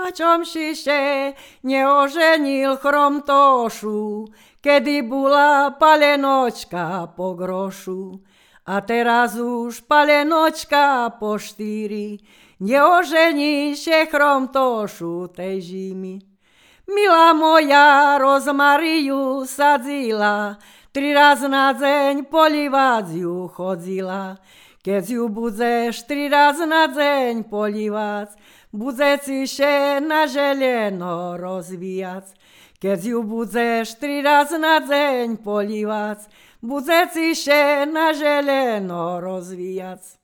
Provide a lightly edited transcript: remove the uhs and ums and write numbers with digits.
a čom si še neoženil chromtošu, kedy bola palenočka po grošu. A teraz už palenočka po 4, neoženíše chromtošu tej žimy. Milá moja, rozmariu sadzila, 3 raz na deň polívať ju chodzila. Keď ju budeš 3 raz na deň polívať, bude si še na želeno rozvíjať. Keď ju budeš 3 raz na deň polívať, bude si še na želeno rozvíjať.